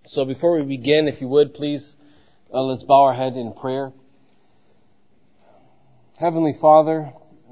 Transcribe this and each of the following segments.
So before we begin, if you would, please, let's bow our head in prayer. Heavenly Father,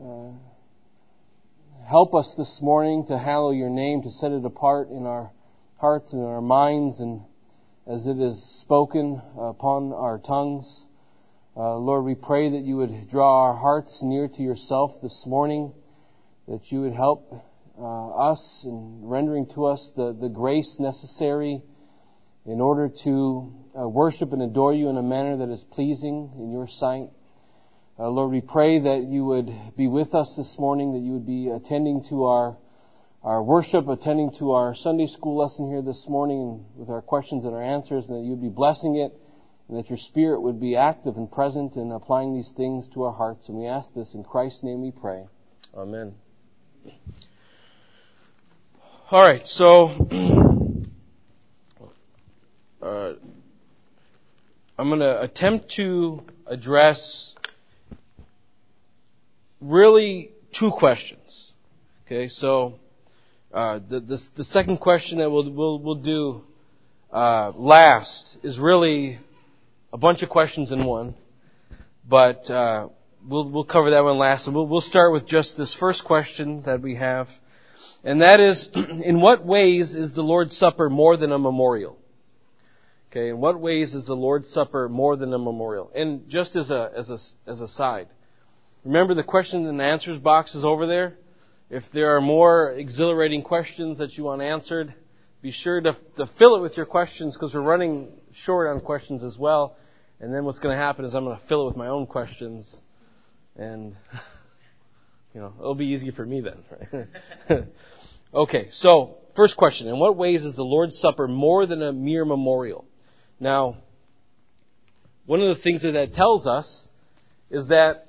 help us this morning to hallow your name, to set it apart in our hearts and in our minds, and as it is spoken upon our tongues. Lord, we pray that you would draw our hearts near to yourself this morning, that you would help us in rendering to us the grace necessary in order to worship and adore you in a manner that is pleasing in your sight. Lord, we pray that you would be with us this morning, that you would be attending to our worship, attending to our Sunday school lesson here this morning, and with our questions and our answers, and that you would be blessing it, and that your Spirit would be active and present in applying these things to our hearts. And we ask this in Christ's name we pray. Amen. All right, so I'm going to attempt to address really two questions. Okay, so the second question that we'll do last is really a bunch of questions in one, but we'll cover that one last. And we'll start with just this first question that we have, and that is, in what ways is the Lord's Supper more than a memorial? Okay, in what ways is the Lord's Supper more than a memorial? And just as a side, remember the question and answers box is over there. If there are more exhilarating questions that you want answered, be sure to fill it with your questions, because we're running short on questions as well. And then what's going to happen is I'm going to fill it with my own questions, and it'll be easy for me then. Right? Okay, so first question: in what ways is the Lord's Supper more than a mere memorial? Now, one of the things that tells us is that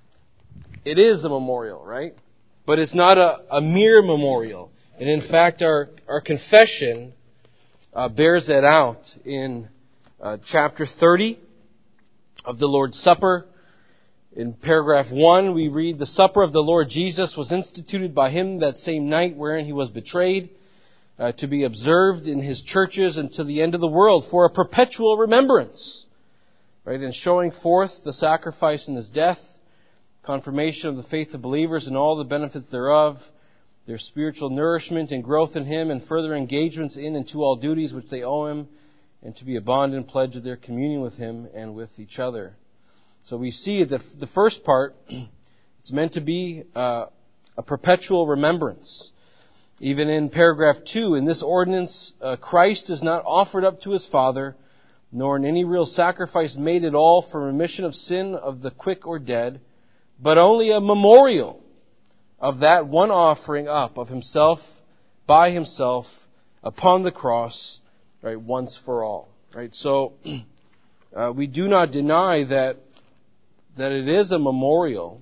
it is a memorial, right? But it's not a mere memorial. And in fact, our confession bears that out in chapter 30 of the Lord's Supper. In paragraph 1, we read, "The supper of the Lord Jesus was instituted by him that same night wherein he was betrayed, to be observed in his churches until the end of the world for a perpetual remembrance." Right? And showing forth the sacrifice in his death, confirmation of the faith of believers and all the benefits thereof, their spiritual nourishment and growth in him, and further engagements in and to all duties which they owe him, and to be a bond and pledge of their communion with him and with each other. So we see that the first part, it's meant to be a perpetual remembrance. Even in paragraph 2, in this ordinance, Christ is not offered up to his Father, nor in any real sacrifice made at all for remission of sin of the quick or dead, but only a memorial of that one offering up of himself, by himself, upon the cross, right, once for all. Right? So, we do not deny that it is a memorial.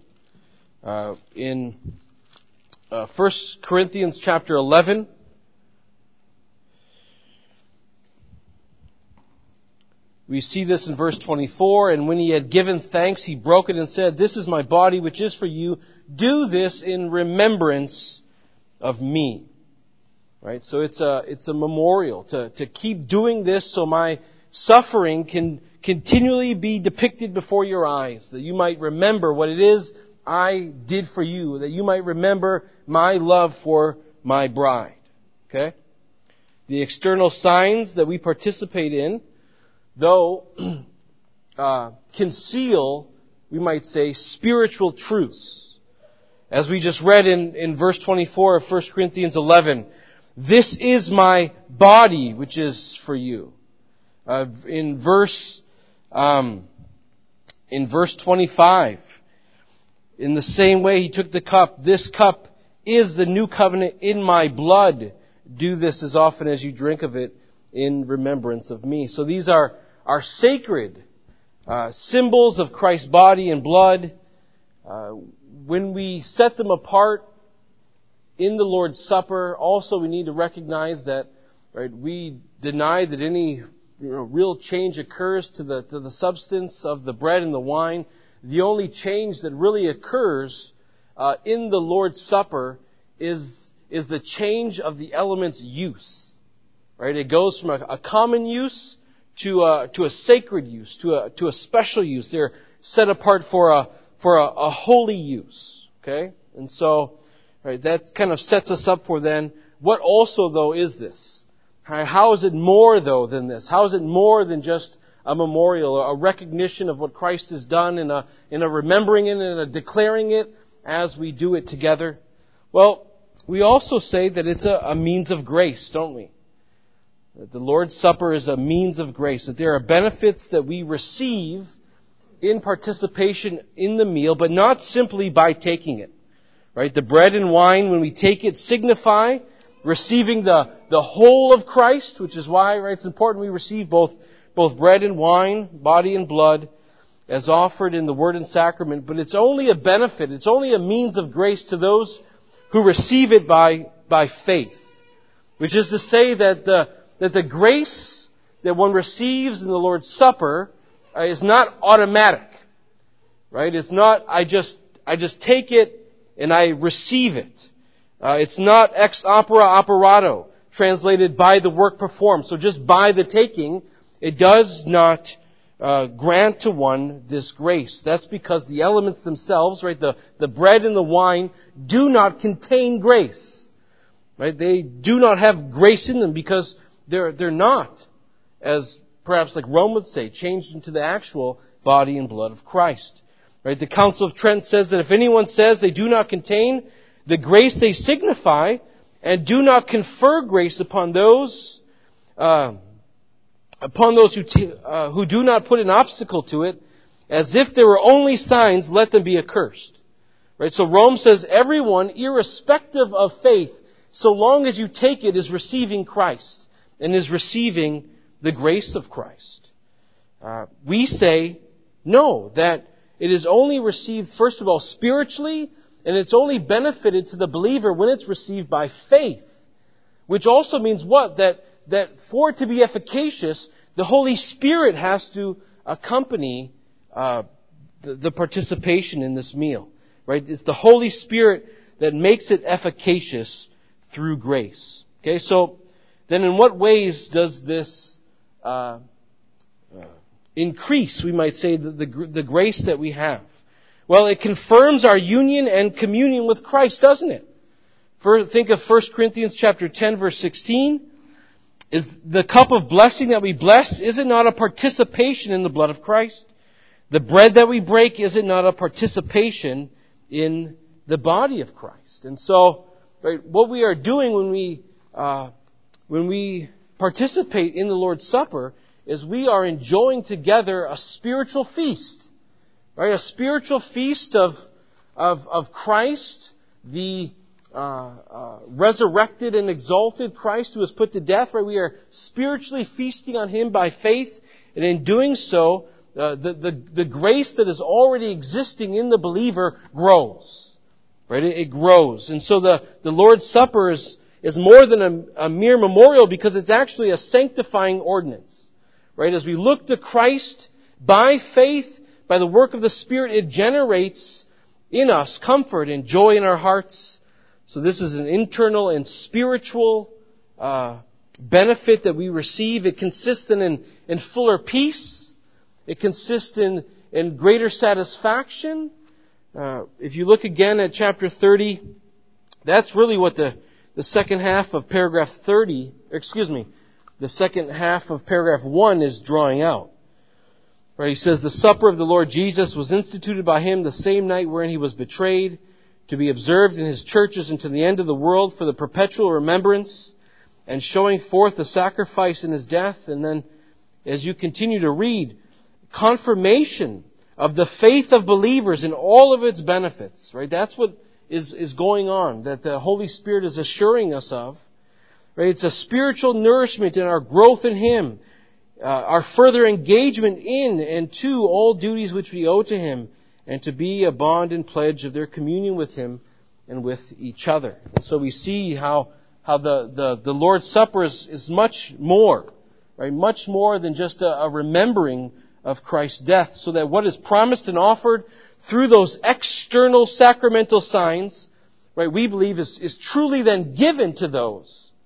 In 1 Corinthians chapter 11, we see this in verse 24. "And when he had given thanks, he broke it and said, 'This is my body, which is for you. Do this in remembrance of me.'" Right? So it's a memorial to keep doing this, so my suffering can continually be depicted before your eyes, that you might remember what it is I did for you, that you might remember my love for my bride. Okay? The external signs that we participate in, though, conceal, we might say, spiritual truths. As we just read in verse 24 of 1 Corinthians 11, "This is my body, which is for you." In verse 25, "In the same way he took the cup. This cup is the new covenant in my blood. Do this as often as you drink of it in remembrance of me." So these are sacred symbols of Christ's body and blood. When we set them apart in the Lord's Supper, also we need to recognize that, right, we deny that any real change occurs to the substance of the bread and the wine. The only change that really occurs in the Lord's Supper is the change of the element's use. Right? It goes from a common use to a sacred use, to a special use. They're set apart for a holy use. Okay? And so, right, that kind of sets us up for then, what also though is this? How is it more though than this? How is it more than just a memorial, a recognition of what Christ has done, in a remembering it, and a declaring it as we do it together? Well, we also say that it's a means of grace, don't we? That the Lord's Supper is a means of grace, that there are benefits that we receive in participation in the meal, but not simply by taking it. Right? The bread and wine, when we take it, signify receiving the whole of Christ, which is why, right, it's important we receive both bread and wine, body and blood, as offered in the Word and Sacrament. But it's only a benefit, it's only a means of grace to those who receive it by faith. Which is to say that the grace that one receives in the Lord's Supper is not automatic. Right? It's not, I just take it and I receive it. It's not ex opere operato, translated by the work performed. So just by the taking, it does not grant to one this grace. That's because the elements themselves, right, the bread and the wine, do not contain grace. Right? They do not have grace in them because they're not, as perhaps like Rome would say, changed into the actual body and blood of Christ. Right? The Council of Trent says that if anyone says they do not contain the grace they signify, and do not confer grace upon those who do not put an obstacle to it, as if they were only signs, let them be accursed. Right? So Rome says everyone, irrespective of faith, so long as you take it, is receiving Christ and is receiving the grace of Christ. We say no, that it is only received, first of all, spiritually, and it's only benefited to the believer when it's received by faith. Which also means what? That for it to be efficacious, the Holy Spirit has to accompany the participation in this meal. Right? It's the Holy Spirit that makes it efficacious through grace. Okay, so then in what ways does this increase, we might say, the grace that we have? Well, it confirms our union and communion with Christ, doesn't it? Think of 1 Corinthians chapter 10, verse 16. Is the cup of blessing that we bless, is it not a participation in the blood of Christ? The bread that we break, is it not a participation in the body of Christ? And so, right, what we are doing when we participate in the Lord's Supper is we are enjoying together a spiritual feast. Right? A spiritual feast of Christ, the resurrected and exalted Christ who was put to death. Right? We are spiritually feasting on Him by faith, and in doing so, the grace that is already existing in the believer grows. Right? It grows. And so the Lord's Supper is more than a mere memorial, because it's actually a sanctifying ordinance. Right? As we look to Christ by faith, by the work of the Spirit, it generates in us comfort and joy in our hearts. So this is an internal and spiritual benefit that we receive. It consists in fuller peace. It consists in greater satisfaction. If you look again at chapter 30, that's really what the second half of paragraph 30, the second half of paragraph 1 is drawing out. Right, he says, the supper of the Lord Jesus was instituted by Him the same night wherein He was betrayed, to be observed in His churches unto the end of the world for the perpetual remembrance and showing forth the sacrifice in His death. And then, as you continue to read, confirmation of the faith of believers in all of its benefits. Right, that's what is going on, that the Holy Spirit is assuring us of. Right, it's a spiritual nourishment in our growth in Him. Our further engagement in and to all duties which we owe to Him, and to be a bond and pledge of their communion with Him and with each other. And so we see how the Lord's Supper is much more, right? Much more than just a remembering of Christ's death, so that what is promised and offered through those external sacramental signs, right, we believe is truly then given to those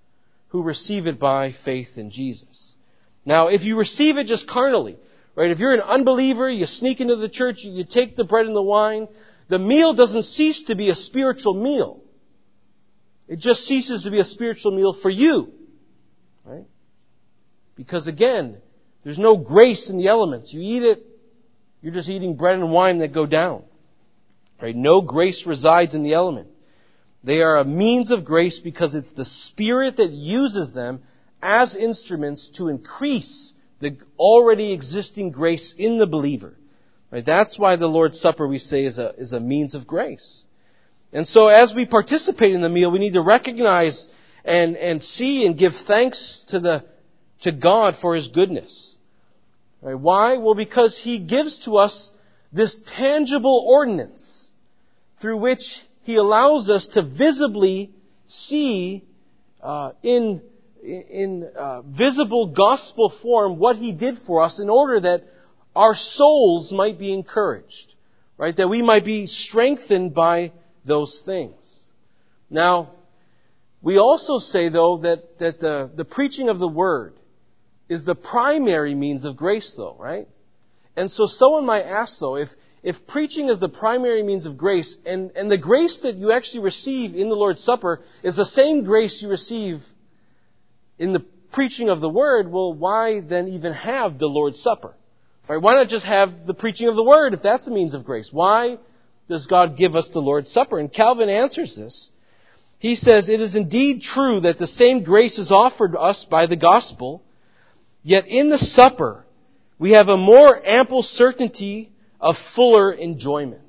who receive it by faith in Jesus. Now, if you receive it just carnally, right? If you're an unbeliever, you sneak into the church, you take the bread and the wine, the meal doesn't cease to be a spiritual meal. It just ceases to be a spiritual meal for you, right? Because again, there's no grace in the elements. You eat it, you're just eating bread and wine that go down. Right? No grace resides in the element. They are a means of grace because it's the Spirit that uses them as instruments to increase the already existing grace in the believer. Right? That's why the Lord's Supper, we say, is a means of grace. And so as we participate in the meal, we need to recognize and see and give thanks to God for His goodness. Right? Why? Well, because He gives to us this tangible ordinance through which He allows us to visibly see in visible gospel form what He did for us in order that our souls might be encouraged, right? That we might be strengthened by those things. Now, we also say, though, that the preaching of the Word is the primary means of grace, though, right? And so someone might ask, though, if preaching is the primary means of grace, and the grace that you actually receive in the Lord's Supper is the same grace you receive in the preaching of the Word, well, why then even have the Lord's Supper? Right? Why not just have the preaching of the Word if that's a means of grace? Why does God give us the Lord's Supper? And Calvin answers this. He says, "It is indeed true that the same grace is offered us by the gospel, yet in the supper we have a more ample certainty of fuller enjoyment."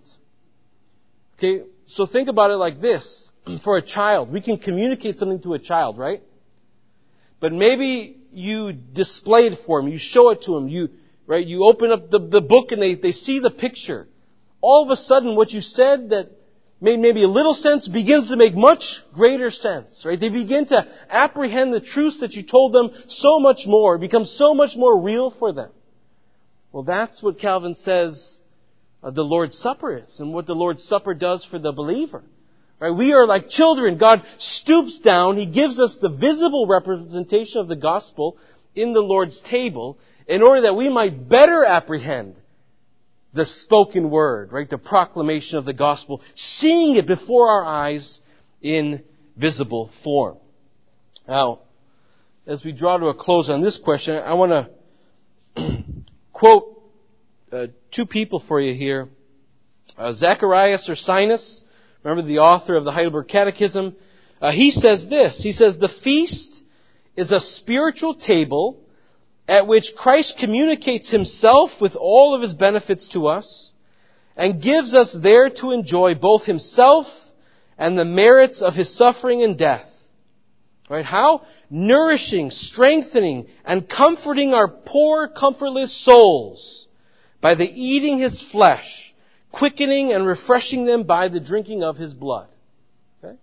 Okay, so think about it like this. For a child, we can communicate something to a child, right? But maybe you display it for him, you show it to him, you open up the book and they see the picture. All of a sudden, what you said that made maybe a little sense begins to make much greater sense, right? They begin to apprehend the truths that you told them so much more. It becomes so much more real for them. Well, that's what Calvin says the Lord's Supper is, and what the Lord's Supper does for the believer. Right? We are like children. God stoops down. He gives us the visible representation of the gospel in the Lord's table in order that we might better apprehend the spoken word, right? The proclamation of the gospel, seeing it before our eyes in visible form. Now, as we draw to a close on this question, I want to quote two people for you here. Zacharias Ursinus, remember the author of the Heidelberg Catechism, he says this. He says, "The feast is a spiritual table at which Christ communicates Himself with all of His benefits to us and gives us there to enjoy both Himself and the merits of His suffering and death." Right? How? Nourishing, strengthening, and comforting our poor, comfortless souls by the eating His flesh, quickening and refreshing them by the drinking of His blood. Okay?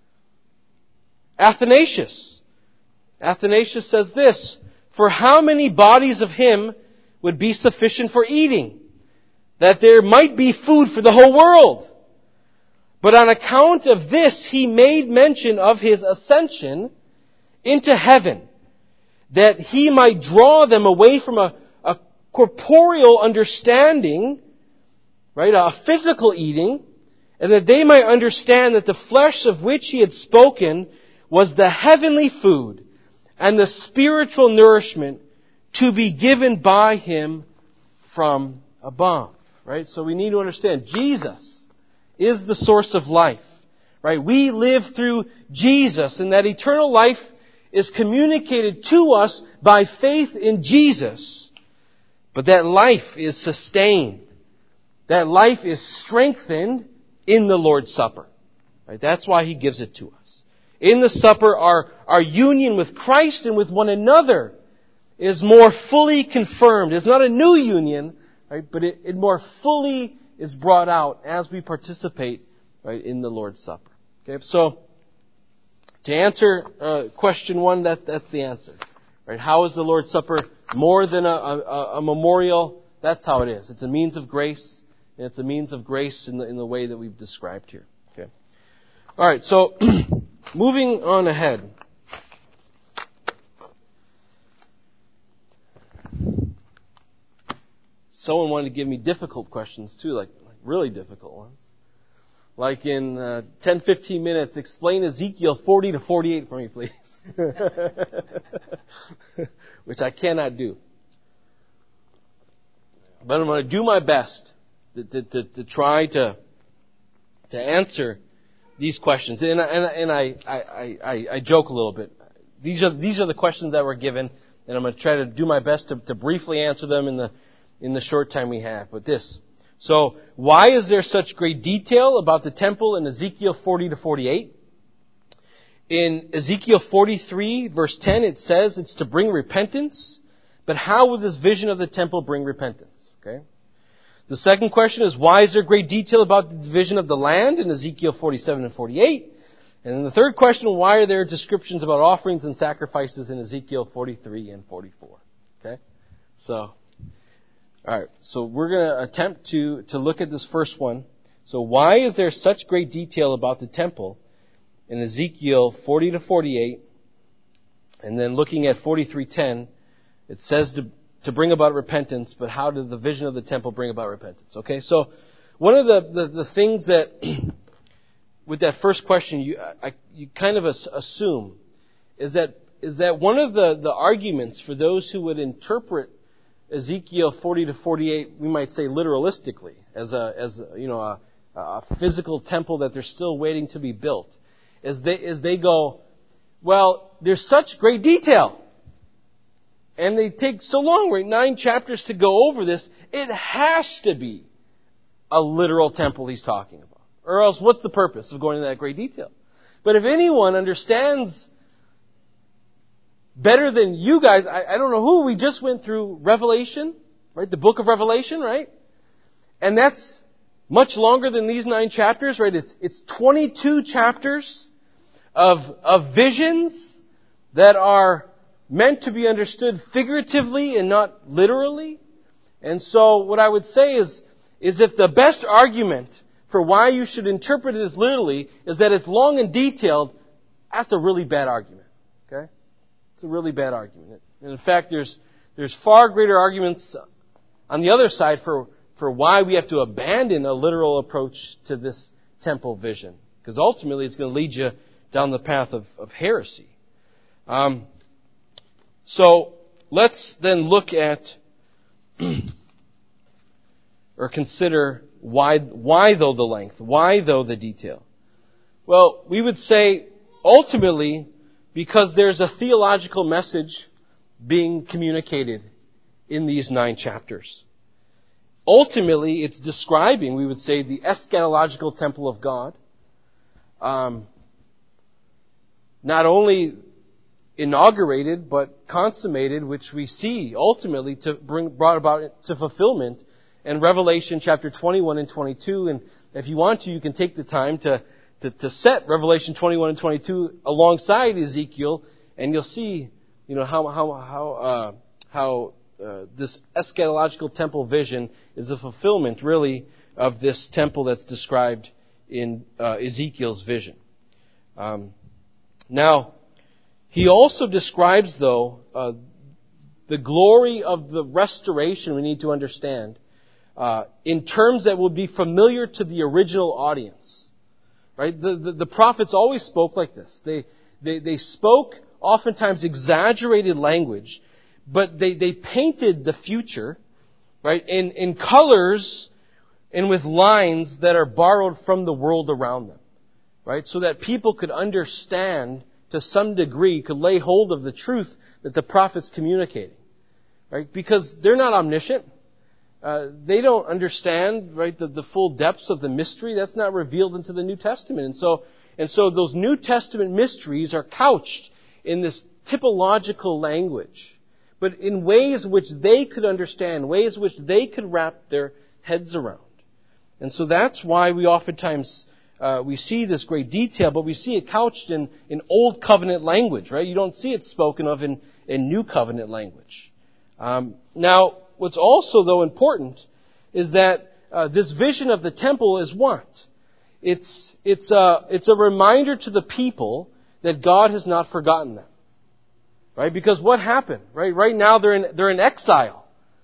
Athanasius says this, "For how many bodies of Him would be sufficient for eating, that there might be food for the whole world? But on account of this He made mention of His ascension into heaven, that He might draw them away from a corporeal understanding, right, a physical eating, and that they might understand that the flesh of which He had spoken was the heavenly food and the spiritual nourishment to be given by Him from above." Right? So we need to understand Jesus is the source of life. Right? We live through Jesus, and that eternal life is communicated to us by faith in Jesus. But that life is sustained. That life is strengthened in the Lord's Supper. Right? That's why He gives it to us. In the supper, our union with Christ and with one another is more fully confirmed. It's not a new union, right? But it more fully is brought out as we participate, right, in the Lord's Supper. Okay, so to answer question one, that's the answer. Right? How is the Lord's Supper more than a memorial? That's how it is. It's a means of grace, and it's a means of grace in the way that we've described here. Okay. All right. So moving on ahead. someone wanted to give me difficult questions too, like really difficult ones. Like in 10-15 minutes, explain Ezekiel 40 to 48 for me, please. Which I cannot do. But I'm going to do my best to try to answer these questions. And I joke a little bit. These are the questions that were given, and I'm going to try to do my best to briefly answer them in the short time we have. But this. So, why is there such great detail about the temple in Ezekiel 40 to 48? In Ezekiel 43 verse 10 it says it's to bring repentance. But how will this vision of the temple bring repentance? Okay. The second question is, why is there great detail about the division of the land in Ezekiel 47 and 48? And then the third question, why are there descriptions about offerings and sacrifices in Ezekiel 43 and 44? Okay. So, alright, so we're going to attempt to look at this first one. So why is there such great detail about the temple in Ezekiel 40 to 48? And then looking at 43:10, it says to bring about repentance, but how did the vision of the temple bring about repentance? Okay, so one of the things that, with that first question, you kind of assume is that one of the arguments for those who would interpret Ezekiel 40 to 48, we might say literalistically, as a physical temple that they're still waiting to be built, is they go, well, there's such great detail. And they take so long, right? 9 chapters to go over this. It has to be a literal temple he's talking about. Or else what's the purpose of going into that great detail? But if anyone understands better than you guys, I don't know who, we just went through Revelation, right? The book of Revelation, right? And that's much longer than these 9 chapters, right? It's 22 chapters of visions that are meant to be understood figuratively and not literally. And so what I would say is if the best argument for why you should interpret it as literally is that it's long and detailed, that's a really bad argument. Okay? It's a really bad argument. And in fact, there's far greater arguments on the other side for why we have to abandon a literal approach to this temple vision. Because ultimately it's going to lead you down the path of heresy. So let's then look at or consider why though the length? Why though the detail? Well, we would say ultimately because there's a theological message being communicated in these 9 chapters. Ultimately, it's describing, we would say, the eschatological temple of God. Not only inaugurated, but consummated, which we see ultimately brought about to fulfillment in Revelation chapter 21 and 22. And if you want to, you can take the time to set Revelation 21 and 22 alongside Ezekiel, and you'll see, how this eschatological temple vision is a fulfillment, really, of this temple that's described in Ezekiel's vision. Now, he also describes, though, the glory of the restoration we need to understand in terms that would be familiar to the original audience. Right? The prophets always spoke like this. They spoke oftentimes exaggerated language, but they painted the future, right, in colors and with lines that are borrowed from the world around them. Right? So that people could understand to some degree, could lay hold of the truth that the prophet's communicating. Right? Because they're not omniscient. They don't understand, right, the full depths of the mystery. That's not revealed into the New Testament. And so those New Testament mysteries are couched in this typological language, but in ways which they could understand, ways which they could wrap their heads around. And so that's why we oftentimes we see this great detail, but we see it couched in Old Covenant language, right? You don't see it spoken of in New Covenant language. Now, what's also, though, important is that this vision of the temple is what? It's a reminder to the people that God has not forgotten them, right? Because what happened, right? Right now they're in exile,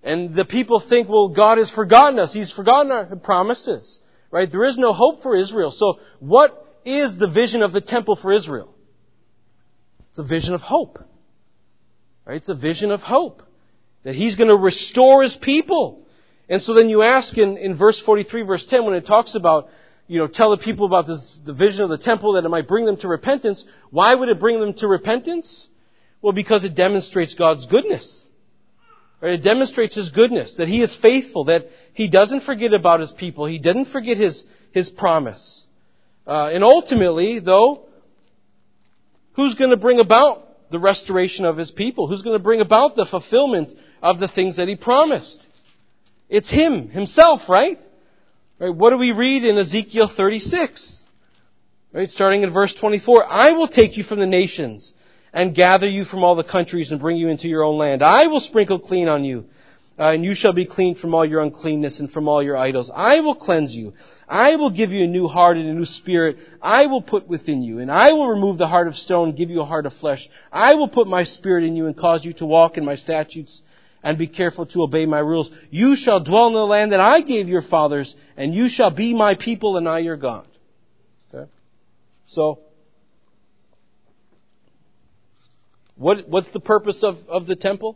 And the people think, well, God has forgotten us. He's forgotten our promises. Right? There is no hope for Israel. So what is the vision of the temple for Israel? It's a vision of hope. Right? It's a vision of hope. That He's going to restore His people. And so then you ask in verse 43, verse 10, when it talks about, tell the people about the vision of the temple, that it might bring them to repentance. Why would it bring them to repentance? Well, because it demonstrates God's goodness. Right? It demonstrates His goodness, that He is faithful, that He doesn't forget about His people. He didn't forget His promise. And ultimately, though, who's going to bring about the restoration of His people? Who's going to bring about the fulfillment of the things that He promised? It's Him, Himself, right? Right? What do we read in Ezekiel 36? Right? Starting in verse 24. I will take you from the nations and gather you from all the countries and bring you into your own land. I will sprinkle clean on you, and you shall be clean from all your uncleanness and from all your idols. I will cleanse you. I will give you a new heart and a new spirit I will put within you. And I will remove the heart of stone and give you a heart of flesh. I will put my spirit in you and cause you to walk in my statutes and be careful to obey my rules. You shall dwell in the land that I gave your fathers, and you shall be my people and I your God. Okay? So, what's the purpose of the temple?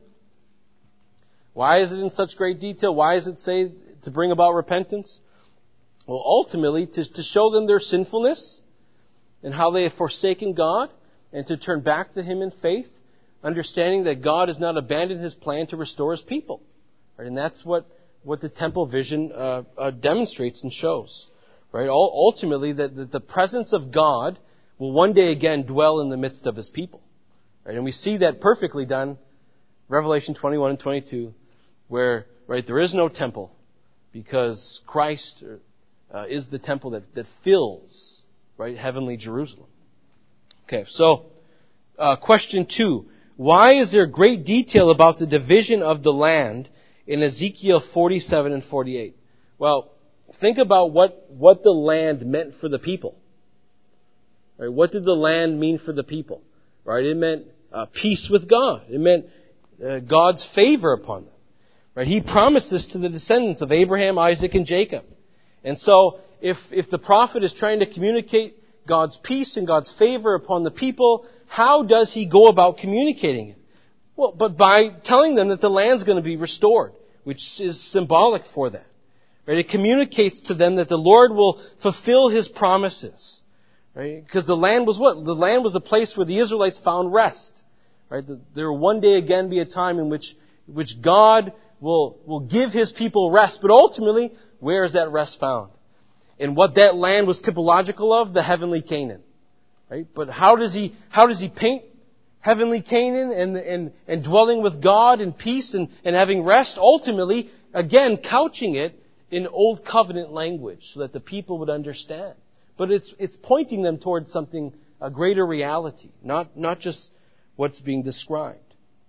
Why is it in such great detail? Why does it say to bring about repentance? Well, ultimately, to show them their sinfulness and how they have forsaken God, and to turn back to Him in faith, understanding that God has not abandoned His plan to restore His people. Right? And that's what the temple vision demonstrates and shows. Right? Ultimately, that the presence of God will one day again dwell in the midst of His people. Right? And we see that perfectly done, Revelation 21 and 22, where there is no temple, because Christ is the temple that fills heavenly Jerusalem. Okay, so question 2. Why is there great detail about the division of the land in Ezekiel 47 and 48? Well, think about what the land meant for the people. Right? What did the land mean for the people? Right? It meant peace with God. It meant God's favor upon them. Right? He promised this to the descendants of Abraham, Isaac, and Jacob. And so, if the prophet is trying to communicate God's peace and God's favor upon the people, how does he go about communicating it? Well, but by telling them that the land's going to be restored, which is symbolic for that. Right? It communicates to them that the Lord will fulfill His promises. Right? Because the land was what? The land was a place where the Israelites found rest. Right? There will one day again be a time in which God will give His people rest. But ultimately, where is that rest found? And what that land was typological of? The heavenly Canaan. Right? But how does he paint heavenly Canaan and dwelling with God in peace and having rest? Ultimately, again, couching it in Old Covenant language so that the people would understand. But it's pointing them towards something, a greater reality, not just what's being described.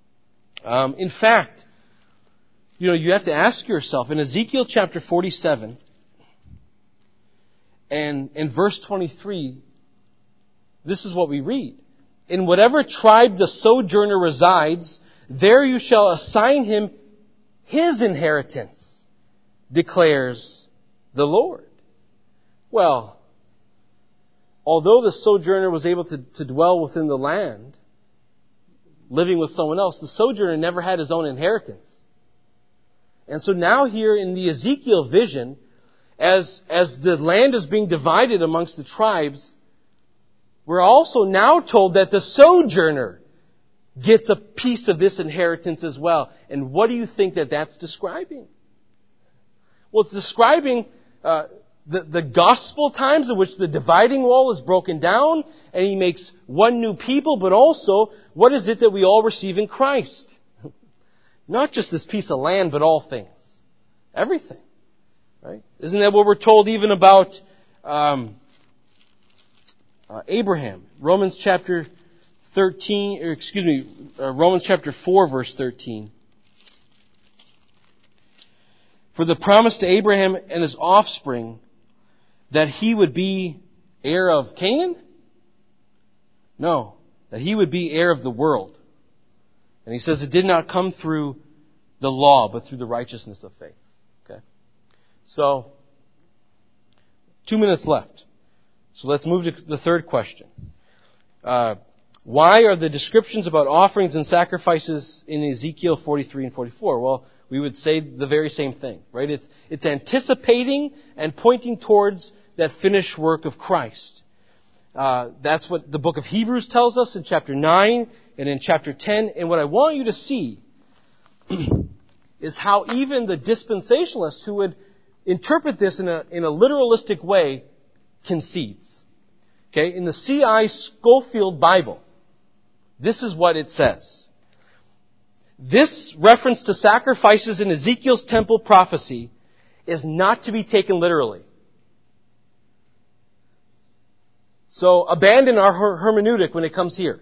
In fact, you have to ask yourself, in Ezekiel chapter 47 and in verse 23, this is what we read. In whatever tribe the sojourner resides, there you shall assign him his inheritance, declares the Lord. Well, although the sojourner was able to dwell within the land, living with someone else, the sojourner never had his own inheritance. And so now here in the Ezekiel vision, as the land is being divided amongst the tribes, we're also now told that the sojourner gets a piece of this inheritance as well. And what do you think that's describing? Well, it's describing the gospel times in which the dividing wall is broken down and He makes one new people, but also what is it that we all receive in Christ? Not just this piece of land, but all things. Everything. Right? Isn't that what we're told even about Abraham? Romans chapter 4 verse 13. For the promise to Abraham and his offspring that he would be heir of Canaan? No, that he would be heir of the world. And he says it did not come through the law, but through the righteousness of faith. Okay? So, 2 minutes left. So let's move to the third question. Why are the descriptions about offerings and sacrifices in Ezekiel 43 and 44? Well, we would say the very same thing, right? It's anticipating and pointing towards that finished work of Christ. That's what the book of Hebrews tells us in chapter 9 and in chapter 10. And what I want you to see is how even the dispensationalists who would interpret this in a literalistic way concedes. Okay? In the C.I. Scofield Bible, this is what it says. This reference to sacrifices in Ezekiel's temple prophecy is not to be taken literally. So abandon our hermeneutic when it comes here.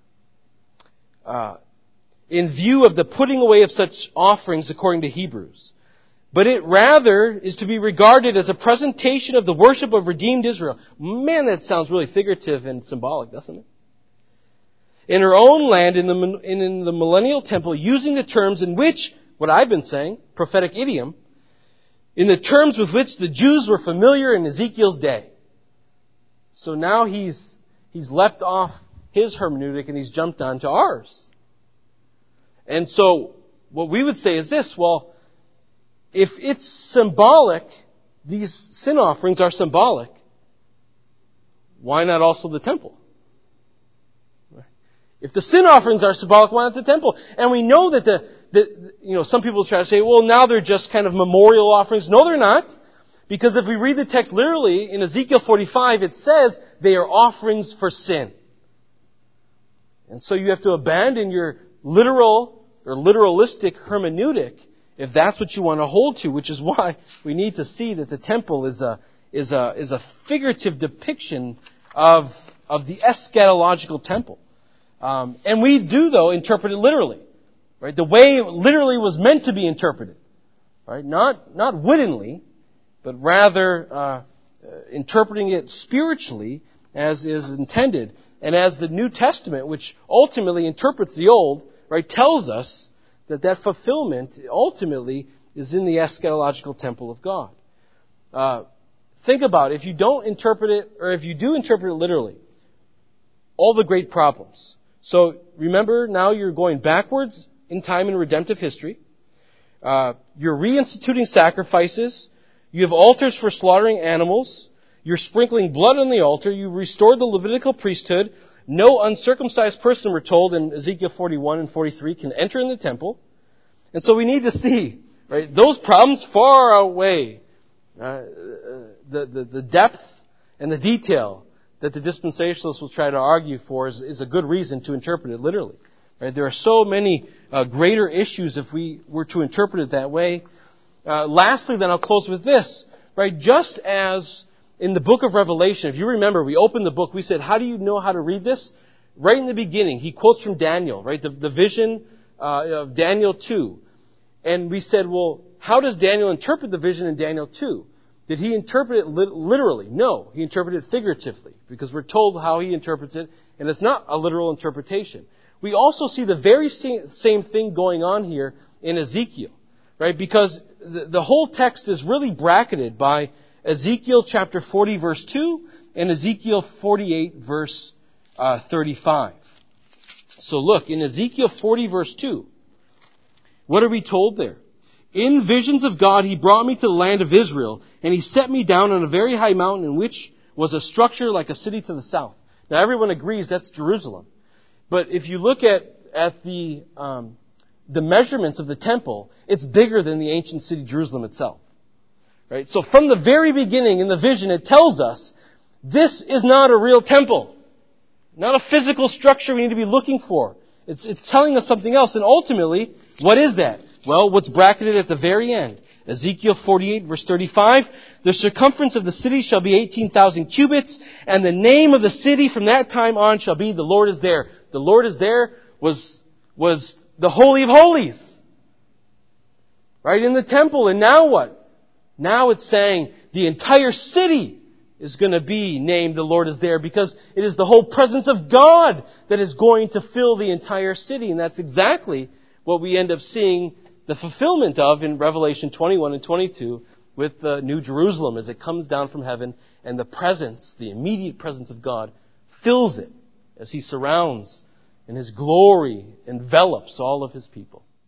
In view of the putting away of such offerings according to Hebrews. But it rather is to be regarded as a presentation of the worship of redeemed Israel. Man, that sounds really figurative and symbolic, doesn't it? In her own land, in the millennial temple, using the terms in which, what I've been saying, prophetic idiom, in the terms with which the Jews were familiar in Ezekiel's day. So now he's left off his hermeneutic and he's jumped onto ours. And so, what we would say is this, well, if it's symbolic, these sin offerings are symbolic, why not also the temple? If the sin offerings are symbolic, why not the temple? And we know that some people try to say, well, now they're just kind of memorial offerings. No, they're not. Because if we read the text literally, in Ezekiel 45, it says they are offerings for sin. And so you have to abandon your literal or literalistic hermeneutic if that's what you want to hold to, which is why we need to see that the temple is a figurative depiction of the eschatological temple. And we do, though, interpret it literally. Right? The way it literally was meant to be interpreted. Right? Not wittingly, but rather interpreting it spiritually as is intended. And as the New Testament, which ultimately interprets the Old, right, tells us that fulfillment ultimately is in the eschatological temple of God. Think about it. If you don't interpret it, or if you do interpret it literally, all the great problems. So remember, now you're going backwards in time in redemptive history. You're reinstituting sacrifices. You have altars for slaughtering animals. You're sprinkling blood on the altar. You restored the Levitical priesthood. No uncircumcised person, we're told in Ezekiel 41 and 43, can enter in the temple. And so we need to see, right, those problems far outweigh the depth and the detail that the dispensationalists will try to argue for is a good reason to interpret it literally. Right? There are so many greater issues if we were to interpret it that way. Lastly, then I'll close with this. Right? Just as in the book of Revelation, if you remember, we opened the book, we said, how do you know how to read this? Right in the beginning, he quotes from Daniel, right? The vision of Daniel 2. And we said, well, how does Daniel interpret the vision in Daniel 2? Did he interpret it literally? No, he interpreted it figuratively, because we're told how he interprets it, and it's not a literal interpretation. We also see the very same thing going on here in Ezekiel, right? Because the whole text is really bracketed by Ezekiel chapter 40 verse 2 and Ezekiel 48 verse 35. So look, in Ezekiel 40 verse 2, what are we told there? In visions of God, He brought me to the land of Israel, and He set me down on a very high mountain in which was a structure like a city to the south. Now everyone agrees that's Jerusalem. But if you look at the measurements of the temple, it's bigger than the ancient city Jerusalem itself. Right? So from the very beginning in the vision, it tells us this is not a real temple. Not a physical structure we need to be looking for. It's telling us something else. And ultimately, what is that? Well, what's bracketed at the very end. Ezekiel 48 verse 35, the circumference of the city shall be 18,000 cubits, and the name of the city from that time on shall be the Lord is there. The Lord is there was the Holy of Holies. Right in the temple. And now what? Now it's saying the entire city is going to be named the Lord is there, because it is the whole presence of God that is going to fill the entire city. And that's exactly what we end up seeing the fulfillment of in Revelation 21 and 22 with the New Jerusalem as it comes down from heaven and the presence, the immediate presence of God fills it as He surrounds and His glory envelops all of His people.